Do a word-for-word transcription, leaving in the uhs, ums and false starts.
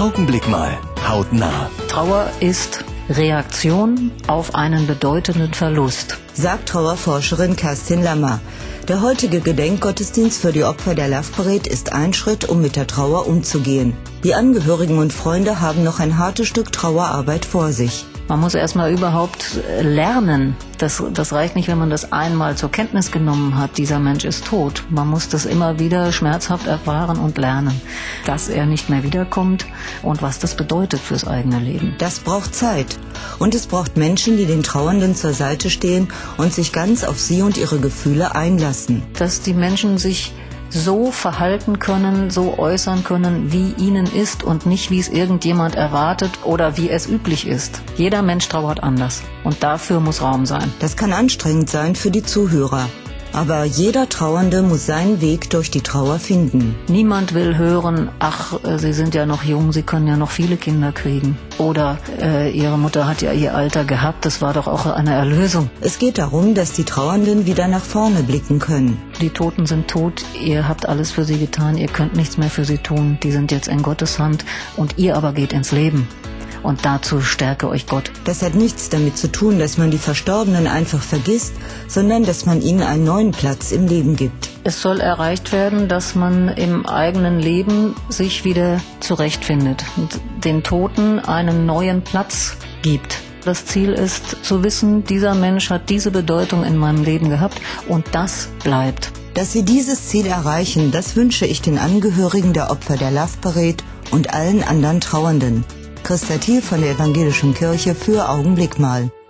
Augenblick mal, hautnah. Trauer ist Reaktion auf einen bedeutenden Verlust, sagt Trauerforscherin Kerstin Lammer. Der heutige Gedenkgottesdienst für die Opfer der Love Parade ist ein Schritt, um mit der Trauer umzugehen. Die Angehörigen und Freunde haben noch ein hartes Stück Trauerarbeit vor sich. Man muss erstmal überhaupt lernen. Das, das reicht nicht, wenn man das einmal zur Kenntnis genommen hat, dieser Mensch ist tot. Man muss das immer wieder schmerzhaft erfahren und lernen, dass er nicht mehr wiederkommt und was das bedeutet fürs eigene Leben. Das braucht Zeit. Und es braucht Menschen, die den Trauernden zur Seite stehen und sich ganz auf sie und ihre Gefühle einlassen. Dass die Menschen sich so verhalten können, so äußern können, wie ihnen ist und nicht, wie es irgendjemand erwartet oder wie es üblich ist. Jeder Mensch trauert anders und dafür muss Raum sein. Das kann anstrengend sein für die Zuhörer. Aber jeder Trauernde muss seinen Weg durch die Trauer finden. Niemand will hören, ach, Sie sind ja noch jung, Sie können ja noch viele Kinder kriegen. Oder äh, Ihre Mutter hat ja ihr Alter gehabt, das war doch auch eine Erlösung. Es geht darum, dass die Trauernden wieder nach vorne blicken können. Die Toten sind tot, ihr habt alles für sie getan, ihr könnt nichts mehr für sie tun. Die sind jetzt in Gottes Hand und ihr aber geht ins Leben. Und dazu stärke euch Gott. Das hat nichts damit zu tun, dass man die Verstorbenen einfach vergisst, sondern dass man ihnen einen neuen Platz im Leben gibt. Es soll erreicht werden, dass man im eigenen Leben sich wieder zurechtfindet und den Toten einen neuen Platz gibt. Das Ziel ist zu wissen, dieser Mensch hat diese Bedeutung in meinem Leben gehabt und das bleibt. Dass Sie dieses Ziel erreichen, das wünsche ich den Angehörigen der Opfer der Love Parade und allen anderen Trauernden. Christa Thiel von der Evangelischen Kirche für Augenblick mal.